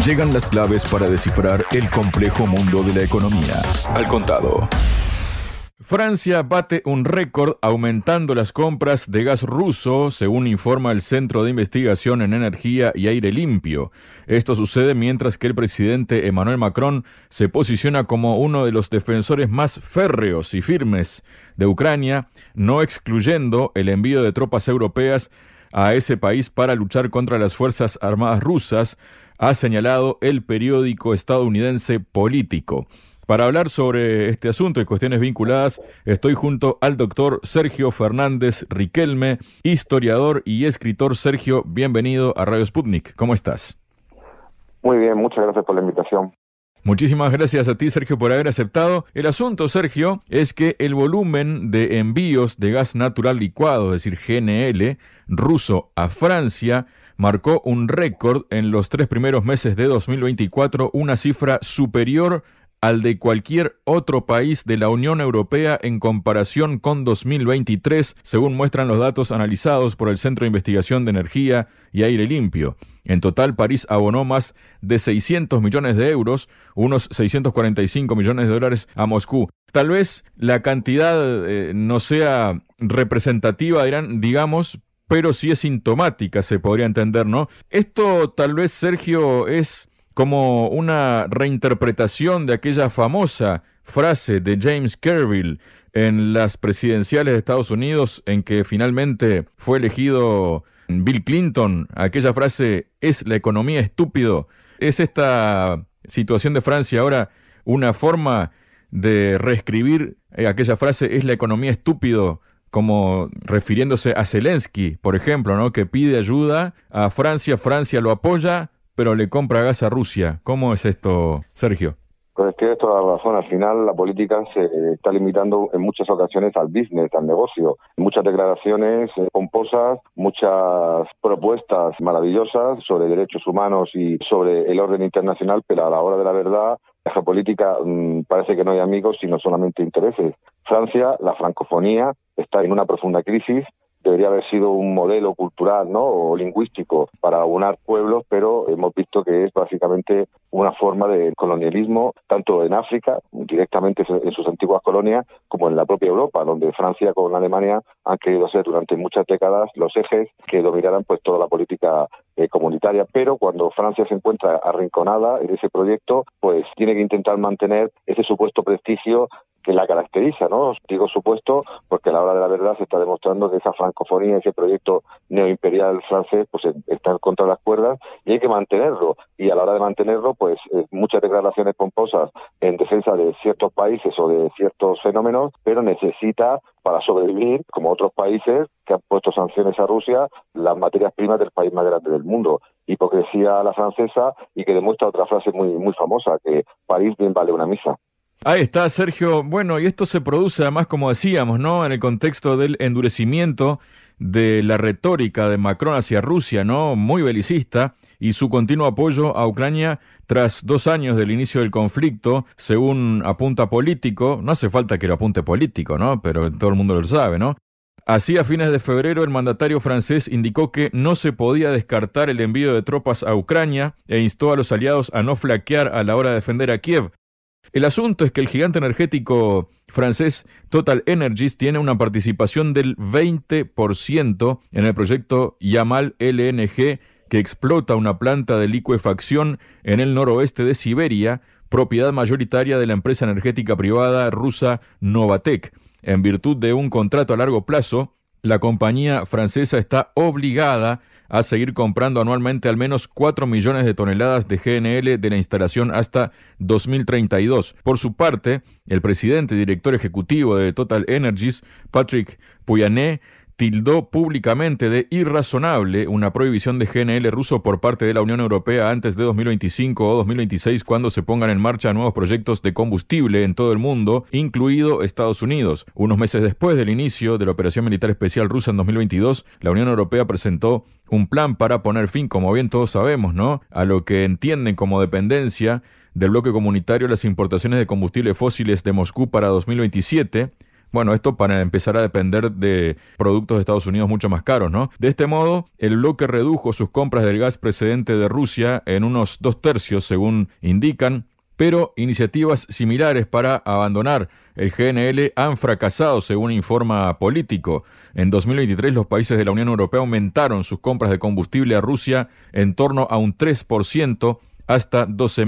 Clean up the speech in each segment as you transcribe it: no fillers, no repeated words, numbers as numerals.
Llegan las claves para descifrar el complejo mundo de la economía. Al contado. Francia bate un récord aumentando las compras de gas ruso, según informa el Centro de Investigación en Energía y Aire Limpio. Esto sucede mientras que el presidente Emmanuel Macron se posiciona como uno de los defensores más férreos y firmes de Ucrania, no excluyendo el envío de tropas europeas a ese país para luchar contra las Fuerzas Armadas rusas, ha señalado el periódico estadounidense Político. Para hablar sobre este asunto y cuestiones vinculadas, estoy junto al doctor Sergio Fernández Riquelme, historiador y escritor. Sergio, bienvenido a Radio Sputnik. ¿Cómo estás? Muy bien, muchas gracias por la invitación. Muchísimas gracias a ti, Sergio, por haber aceptado. El asunto, Sergio, es que el volumen de envíos de gas natural licuado, es decir, GNL, ruso a Francia, marcó un récord en los 3 primeros meses de 2024, una cifra superior al de cualquier otro país de la Unión Europea en comparación con 2023, según muestran los datos analizados por el Centro de Investigación de Energía y Aire Limpio. En total, París abonó más de 600 millones de euros, unos 645 millones de dólares a Moscú. Tal vez la cantidad no sea representativa, digamos, pero sí es sintomática, se podría entender, ¿no? Esto tal vez, Sergio, es como una reinterpretación de aquella famosa frase de James Carville en las presidenciales de Estados Unidos en que finalmente fue elegido Bill Clinton. Aquella frase, ¿es la economía estúpido? ¿Es esta situación de Francia ahora una forma de reescribir aquella frase, ¿es la economía estúpido? Como refiriéndose a Zelensky, por ejemplo, ¿no? Que pide ayuda a Francia, Francia lo apoya, pero le compra gas a Rusia. ¿Cómo es esto, Sergio? Pues tienes toda la razón. Al final la política se está limitando en muchas ocasiones al business, al negocio. Muchas declaraciones pomposas, muchas propuestas maravillosas sobre derechos humanos y sobre el orden internacional, pero a la hora de la verdad, la geopolítica parece que no hay amigos, sino solamente intereses. Francia, la francofonía, está en una profunda crisis. Debería haber sido un modelo cultural, ¿no?, o lingüístico para aunar pueblos, pero hemos visto que es básicamente una forma de colonialismo, tanto en África, directamente en sus antiguas colonias, como en la propia Europa, donde Francia con Alemania han querido ser durante muchas décadas los ejes que dominaran pues toda la política comunitaria. Pero cuando Francia se encuentra arrinconada en ese proyecto, pues tiene que intentar mantener ese supuesto prestigio que la caracteriza, ¿no? Digo supuesto porque a la hora de la verdad se está demostrando que esa francofonía, ese proyecto neoimperial francés, pues está contra las cuerdas y hay que mantenerlo. Y a la hora de mantenerlo, pues muchas declaraciones pomposas en defensa de ciertos países o de ciertos fenómenos, pero necesita, para sobrevivir, como otros países que han puesto sanciones a Rusia, las materias primas del país más grande del mundo. Hipocresía a la francesa y que demuestra otra frase muy, muy famosa, que París bien vale una misa. Ahí está, Sergio. Bueno, y esto se produce además, como decíamos, ¿no?, en el contexto del endurecimiento de la retórica de Macron hacia Rusia, ¿no?, muy belicista, y su continuo apoyo a Ucrania tras 2 años del inicio del conflicto, según apunta Político. No hace falta que lo apunte Político, ¿no?, pero todo el mundo lo sabe, ¿no? Así, a fines de febrero, el mandatario francés indicó que no se podía descartar el envío de tropas a Ucrania e instó a los aliados a no flaquear a la hora de defender a Kiev. El asunto es que el gigante energético francés Total Energies tiene una participación del 20% en el proyecto Yamal LNG, que explota una planta de licuefacción en el noroeste de Siberia, propiedad mayoritaria de la empresa energética privada rusa Novatek. En virtud de un contrato a largo plazo, la compañía francesa está obligada a seguir comprando anualmente al menos 4 millones de toneladas de GNL de la instalación hasta 2032. Por su parte, el presidente y director ejecutivo de Total Energies, Patrick Pouyanné, tildó públicamente de irrazonable una prohibición de GNL ruso por parte de la Unión Europea antes de 2025 o 2026, cuando se pongan en marcha nuevos proyectos de combustible en todo el mundo, incluido Estados Unidos. Unos meses después del inicio de la operación militar especial rusa en 2022, la Unión Europea presentó un plan para poner fin, como bien todos sabemos, ¿no?, a lo que entienden como dependencia del bloque comunitario las importaciones de combustibles fósiles de Moscú para 2027, Bueno, esto para empezar a depender de productos de Estados Unidos mucho más caros, ¿no? De este modo, el bloque redujo sus compras del gas procedente de Rusia en unos 2/3, según indican, pero iniciativas similares para abandonar el GNL han fracasado, según informa Político. En 2023, los países de la Unión Europea aumentaron sus compras de combustible a Rusia en torno a un 3%, hasta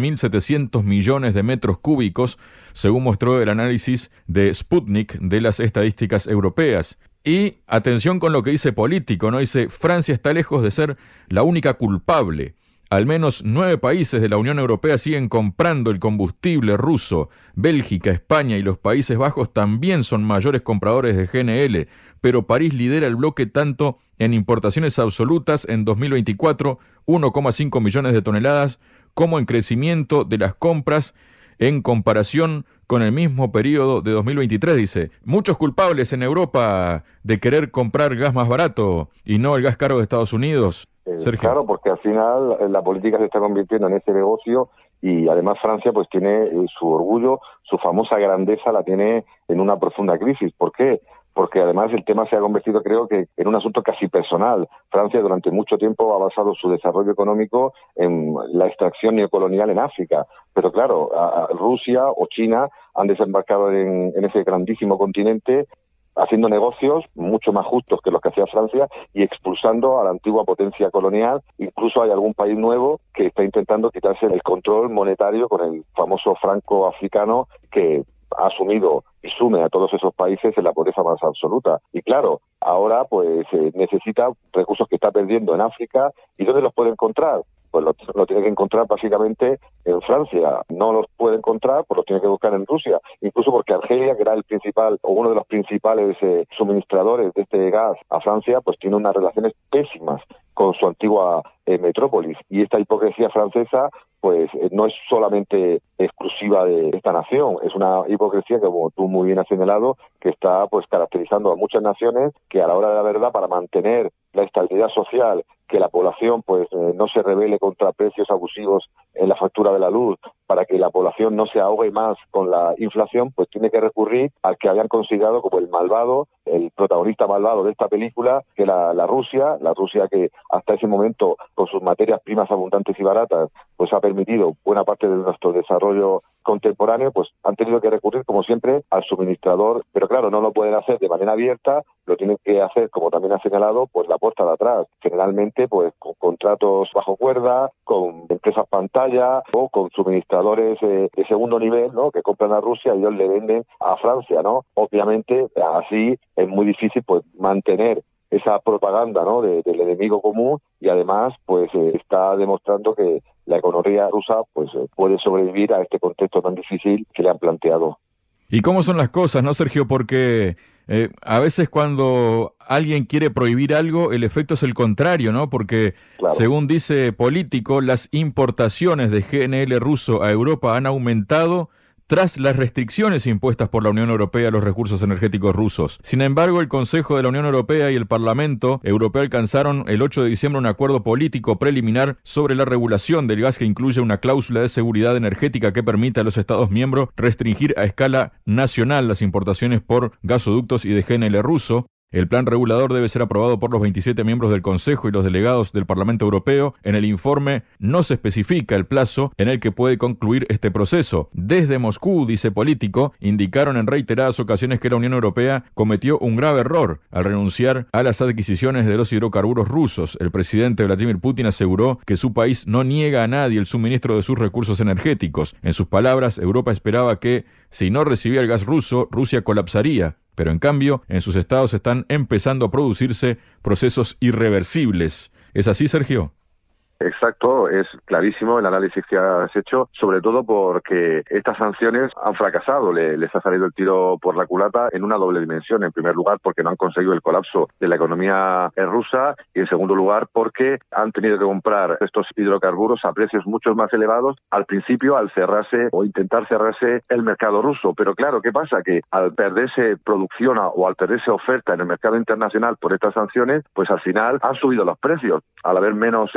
12.700 millones de metros cúbicos, según mostró el análisis de Sputnik de las estadísticas europeas. Y atención con lo que dice Político, ¿no? Dice, Francia está lejos de ser la única culpable. Al menos 9 países de la Unión Europea siguen comprando el combustible ruso. Bélgica, España y los Países Bajos también son mayores compradores de GNL, pero París lidera el bloque tanto en importaciones absolutas en 2024, 1,5 millones de toneladas, como en crecimiento de las compras en comparación con el mismo periodo de 2023, dice. Muchos culpables en Europa de querer comprar gas más barato y no el gas caro de Estados Unidos. Sergio. Claro, porque al final la política se está convirtiendo en ese negocio y además Francia pues tiene su orgullo, su famosa grandeza la tiene en una profunda crisis. ¿Por qué? Porque además el tema se ha convertido, creo que, en un asunto casi personal. Francia durante mucho tiempo ha basado su desarrollo económico en la extracción neocolonial en África. Pero claro, Rusia o China han desembarcado en ese grandísimo continente haciendo negocios mucho más justos que los que hacía Francia y expulsando a la antigua potencia colonial. Incluso hay algún país nuevo que está intentando quitarse el control monetario con el famoso franco africano que ha asumido y sume a todos esos países en la pobreza más absoluta. Y claro, ahora pues necesita recursos que está perdiendo en África. ¿Y dónde los puede encontrar? Pues lo tiene que encontrar básicamente en Francia. No los puede encontrar, pues los tiene que buscar en Rusia. Incluso porque Argelia, que era el principal o uno de los principales suministradores de este gas a Francia, pues tiene unas relaciones pésimas con su antigua metrópolis. Y esta hipocresía francesa pues no es solamente exclusiva de esta nación, es una hipocresía que, como tú muy bien has señalado, que está pues caracterizando a muchas naciones que a la hora de la verdad, para mantener la estabilidad social, que la población pues no se rebele contra precios abusivos en la factura de la luz, para que la población no se ahogue más con la inflación, pues tiene que recurrir al que habían considerado como el malvado, el protagonista malvado de esta película, que era la Rusia que hasta ese momento, con sus materias primas abundantes y baratas, pues ha permitido buena parte de nuestro desarrollo contemporáneo, pues han tenido que recurrir, como siempre, al suministrador, pero claro, no lo pueden hacer de manera abierta, lo tienen que hacer, como también ha señalado, pues la puerta de atrás, generalmente pues con contratos bajo cuerda, con empresas pantalla o con suministradores de segundo nivel, ¿no?, que compran a Rusia y ellos le venden a Francia, ¿no? Obviamente, así es muy difícil pues mantener esa propaganda, ¿no?, del enemigo común, y además pues está demostrando que la economía rusa pues puede sobrevivir a este contexto tan difícil que le han planteado. ¿Y cómo son las cosas, no, Sergio? Porque a veces cuando alguien quiere prohibir algo, el efecto es el contrario, ¿no? Porque, claro, según dice Político, las importaciones de GNL ruso a Europa han aumentado tras las restricciones impuestas por la Unión Europea a los recursos energéticos rusos. Sin embargo, el Consejo de la Unión Europea y el Parlamento Europeo alcanzaron el 8 de diciembre un acuerdo político preliminar sobre la regulación del gas que incluye una cláusula de seguridad energética que permite a los Estados miembros restringir a escala nacional las importaciones por gasoductos y de GNL ruso. El plan regulador debe ser aprobado por los 27 miembros del Consejo y los delegados del Parlamento Europeo. En el informe no se especifica el plazo en el que puede concluir este proceso. Desde Moscú, dice Político, indicaron en reiteradas ocasiones que la Unión Europea cometió un grave error al renunciar a las adquisiciones de los hidrocarburos rusos. El presidente Vladimir Putin aseguró que su país no niega a nadie el suministro de sus recursos energéticos. En sus palabras, Europa esperaba que, si no recibía el gas ruso, Rusia colapsaría. Pero en cambio, en sus estados están empezando a producirse procesos irreversibles. ¿Es así, Sergio? Exacto, es clarísimo el análisis que has hecho, sobre todo porque estas sanciones han fracasado, les ha salido el tiro por la culata en una doble dimensión. En primer lugar, porque no han conseguido el colapso de la economía rusa, y en segundo lugar, porque han tenido que comprar estos hidrocarburos a precios mucho más elevados al principio, al cerrarse o intentar cerrarse el mercado ruso. Pero claro, ¿qué pasa? Que al perderse producción o al perderse oferta en el mercado internacional por estas sanciones, pues al final han subido los precios. Al haber menos oferta,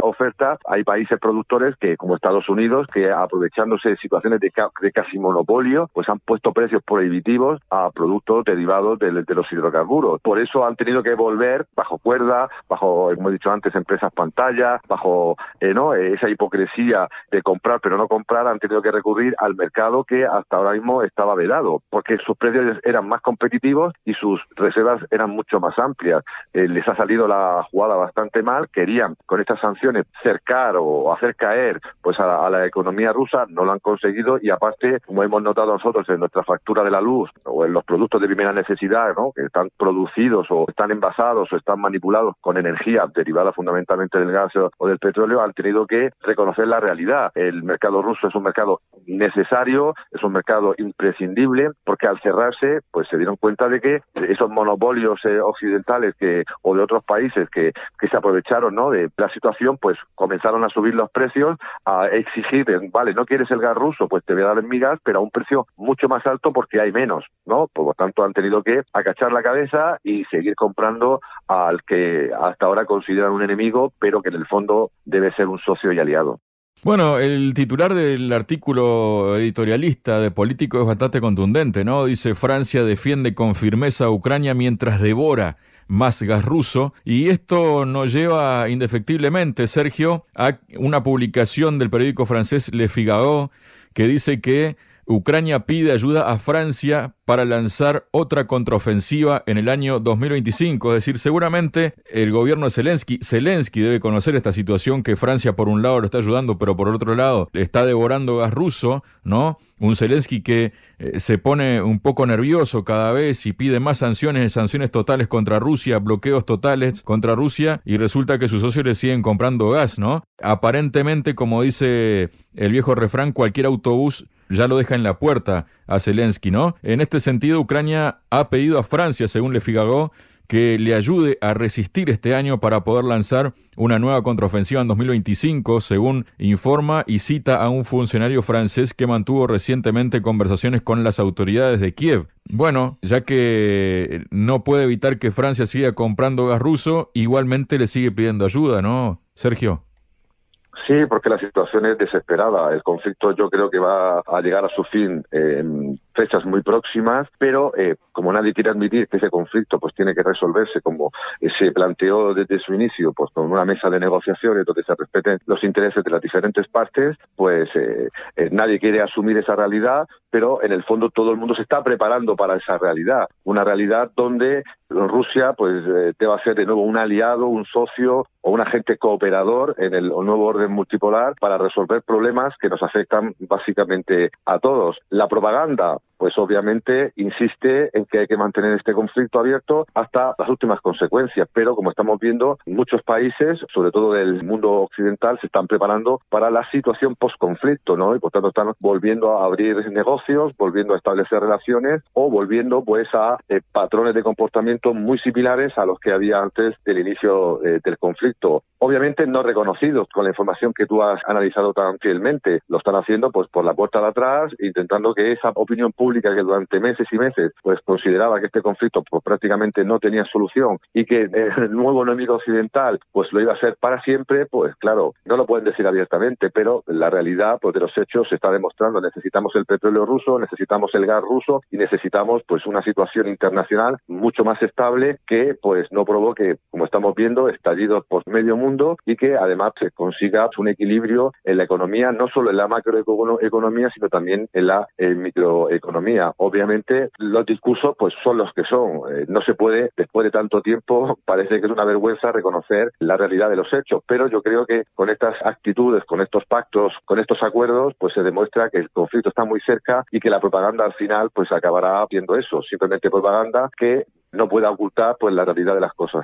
vista, hay países productores que, como Estados Unidos, que aprovechándose de situaciones de casi monopolio, pues han puesto precios prohibitivos a productos derivados de los hidrocarburos. Por eso han tenido que volver bajo cuerda, bajo, como he dicho antes, empresas pantalla, bajo esa hipocresía de comprar pero no comprar, han tenido que recurrir al mercado que hasta ahora mismo estaba vedado, porque sus precios eran más competitivos y sus reservas eran mucho más amplias. Les ha salido la jugada bastante mal, querían con estas sanciones cercar o hacer caer pues a la economía rusa, no lo han conseguido, y aparte, como hemos notado nosotros en nuestra factura de la luz o en los productos de primera necesidad, ¿no?, que están producidos o están envasados o están manipulados con energía derivada fundamentalmente del gas o del petróleo, han tenido que reconocer la realidad. El mercado ruso es un mercado necesario, es un mercado imprescindible, porque al cerrarse pues se dieron cuenta de que esos monopolios occidentales o de otros países que se aprovecharon, ¿no?, de la situación, pues comenzaron a subir los precios, a exigir, vale, no quieres el gas ruso, pues te voy a dar mi gas, pero a un precio mucho más alto porque hay menos, ¿no? Por lo tanto, han tenido que agachar la cabeza y seguir comprando al que hasta ahora consideran un enemigo, pero que en el fondo debe ser un socio y aliado. Bueno, el titular del artículo editorialista de Político es bastante contundente, ¿no? Dice: Francia defiende con firmeza a Ucrania mientras devora más gas ruso, y esto nos lleva indefectiblemente, Sergio, a una publicación del periódico francés Le Figaro que dice que Ucrania pide ayuda a Francia para lanzar otra contraofensiva en el año 2025. Es decir, seguramente el gobierno de Zelensky debe conocer esta situación, que Francia por un lado lo está ayudando, pero por otro lado le está devorando gas ruso, ¿no? Un Zelensky que se pone un poco nervioso cada vez y pide más sanciones totales contra Rusia, bloqueos totales contra Rusia, y resulta que sus socios le siguen comprando gas, ¿no? Aparentemente, como dice el viejo refrán, cualquier autobús ya lo deja en la puerta a Zelensky, ¿no? En este sentido, Ucrania ha pedido a Francia, según Le Figaro, que le ayude a resistir este año para poder lanzar una nueva contraofensiva en 2025, según informa y cita a un funcionario francés que mantuvo recientemente conversaciones con las autoridades de Kiev. Bueno, ya que no puede evitar que Francia siga comprando gas ruso, igualmente le sigue pidiendo ayuda, ¿no, Sergio? Sí, porque la situación es desesperada. El conflicto yo creo que va a llegar a su fin en fechas muy próximas, pero como nadie quiere admitir que ese conflicto pues tiene que resolverse como se planteó desde su inicio, pues con una mesa de negociaciones donde se respeten los intereses de las diferentes partes, pues nadie quiere asumir esa realidad, pero en el fondo todo el mundo se está preparando para esa realidad, una realidad donde Rusia pues deba ser de nuevo un aliado, un socio o un agente cooperador en el nuevo orden multipolar para resolver problemas que nos afectan básicamente a todos. La propaganda, pues obviamente insiste en que hay que mantener este conflicto abierto hasta las últimas consecuencias, pero como estamos viendo, muchos países, sobre todo del mundo occidental, se están preparando para la situación post-conflicto, ¿no? Y por tanto están volviendo a abrir negocios, volviendo a establecer relaciones o volviendo pues a patrones de comportamiento muy similares a los que había antes del inicio del conflicto. Obviamente no reconocidos con la información que tú has analizado tan fielmente. Lo están haciendo pues por la puerta de atrás, intentando que esa opinión pública que durante meses y meses pues consideraba que este conflicto pues prácticamente no tenía solución y que el nuevo enemigo occidental pues lo iba a ser para siempre, pues claro, no lo pueden decir abiertamente, pero la realidad pues de los hechos se está demostrando. Necesitamos el petróleo ruso, necesitamos el gas ruso y necesitamos pues una situación internacional mucho más estable que pues no provoque, como estamos viendo, estallidos por medio mundo y que además se consiga un equilibrio en la economía, no solo en la macroeconomía, sino también en la microeconomía. Obviamente los discursos pues son los que son. No se puede, después de tanto tiempo, parece que es una vergüenza reconocer la realidad de los hechos, pero yo creo que con estas actitudes, con estos pactos, con estos acuerdos, pues se demuestra que el conflicto está muy cerca y que la propaganda al final pues acabará viendo eso, simplemente propaganda que no pueda ocultar pues la realidad de las cosas.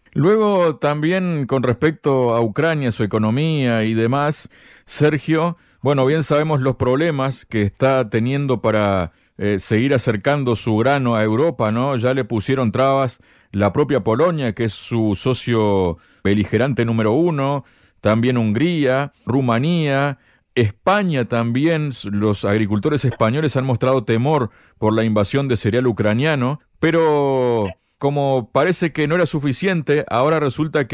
Luego también con respecto a Ucrania, su economía y demás, Sergio, bueno, bien sabemos los problemas que está teniendo para seguir acercando su grano a Europa, ¿no? Ya le pusieron trabas la propia Polonia, que es su socio beligerante número 1, también Hungría, Rumanía, España también. Los agricultores españoles han mostrado temor por la invasión de cereal ucraniano, pero como parece que no era suficiente, ahora resulta que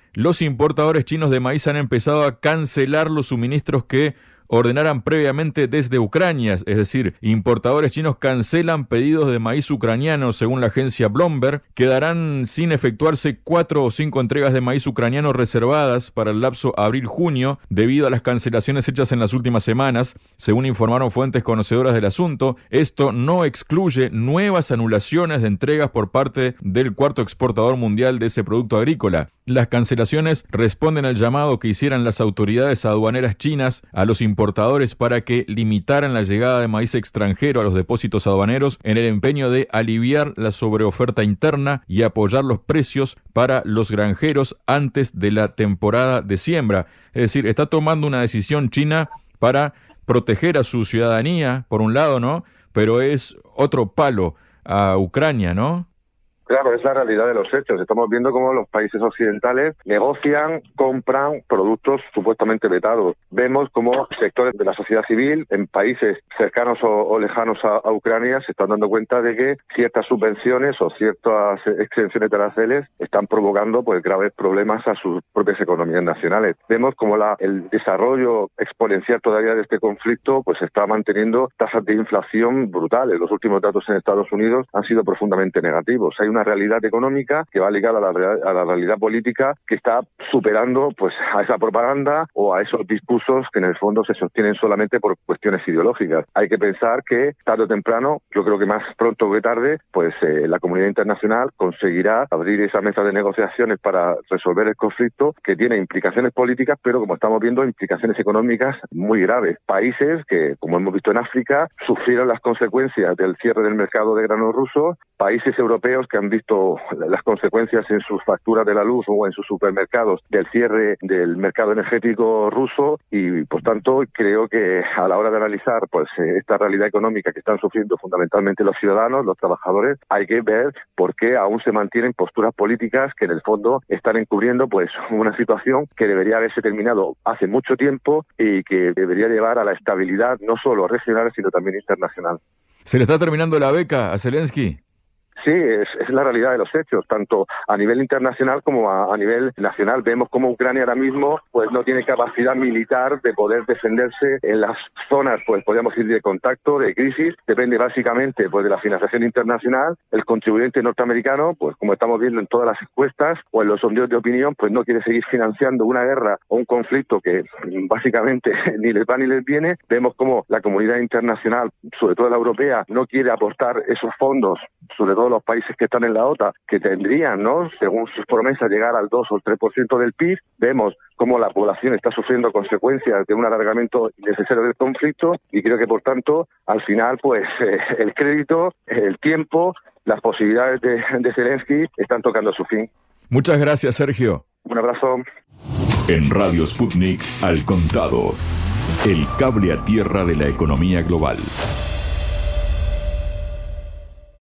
los importadores chinos de maíz han empezado a cancelar los suministros que ordenaran previamente desde Ucrania, es decir, importadores chinos cancelan pedidos de maíz ucraniano. Según la agencia Bloomberg, quedarán sin efectuarse 4 o 5 entregas de maíz ucraniano reservadas para el lapso abril-junio debido a las cancelaciones hechas en las últimas semanas, según informaron fuentes conocedoras del asunto. Esto no excluye nuevas anulaciones de entregas por parte del cuarto exportador mundial de ese producto agrícola. Las cancelaciones responden al llamado que hicieran las autoridades aduaneras chinas a los importadores para que limitaran la llegada de maíz extranjero a los depósitos aduaneros en el empeño de aliviar la sobreoferta interna y apoyar los precios para los granjeros antes de la temporada de siembra. Es decir, está tomando una decisión China para proteger a su ciudadanía, por un lado, ¿no? Pero es otro palo a Ucrania, ¿no? Claro, es la realidad de los hechos. Estamos viendo cómo los países occidentales negocian, compran productos supuestamente vetados. Vemos cómo sectores de la sociedad civil en países cercanos o lejanos a Ucrania se están dando cuenta de que ciertas subvenciones o ciertas exenciones de aranceles están provocando pues graves problemas a sus propias economías nacionales. Vemos cómo el desarrollo exponencial todavía de este conflicto pues está manteniendo tasas de inflación brutales. Los últimos datos en Estados Unidos han sido profundamente negativos. Hay una realidad económica que va ligada a la realidad política que está superando pues a esa propaganda o a esos discursos que en el fondo se sostienen solamente por cuestiones ideológicas. Hay que pensar que tarde o temprano, yo creo que más pronto que tarde, pues la comunidad internacional conseguirá abrir esa mesa de negociaciones para resolver el conflicto que tiene implicaciones políticas, pero como estamos viendo, implicaciones económicas muy graves. Países que, como hemos visto en África, sufrieron las consecuencias del cierre del mercado de granos rusos, países europeos que han visto las consecuencias en sus facturas de la luz o en sus supermercados del cierre del mercado energético ruso y, por tanto, creo que a la hora de analizar pues esta realidad económica que están sufriendo fundamentalmente los ciudadanos, los trabajadores, hay que ver por qué aún se mantienen posturas políticas que en el fondo están encubriendo pues una situación que debería haberse terminado hace mucho tiempo y que debería llevar a la estabilidad no solo regional sino también internacional. ¿Se le está terminando la beca a Zelensky? Sí, es la realidad de los hechos, tanto a nivel internacional como a nivel nacional. Vemos cómo Ucrania ahora mismo pues no tiene capacidad militar de poder defenderse en las zonas, pues podríamos decir, de contacto, de crisis. Depende básicamente pues de la financiación internacional. El contribuyente norteamericano, pues como estamos viendo en todas las encuestas o en los sondeos de opinión, pues no quiere seguir financiando una guerra o un conflicto que básicamente ni les va ni les viene. Vemos cómo la comunidad internacional, sobre todo la europea, no quiere aportar esos fondos, sobre todo los países que están en la OTAN, que tendrían, ¿no?, según sus promesas, llegar al 2 o el 3% del PIB. Vemos cómo la población está sufriendo consecuencias de un alargamiento innecesario del conflicto y creo que, por tanto, al final, pues el crédito, el tiempo, las posibilidades de Zelensky están tocando su fin. Muchas gracias, Sergio. Un abrazo. En Radio Sputnik, Al Contado, el cable a tierra de la economía global.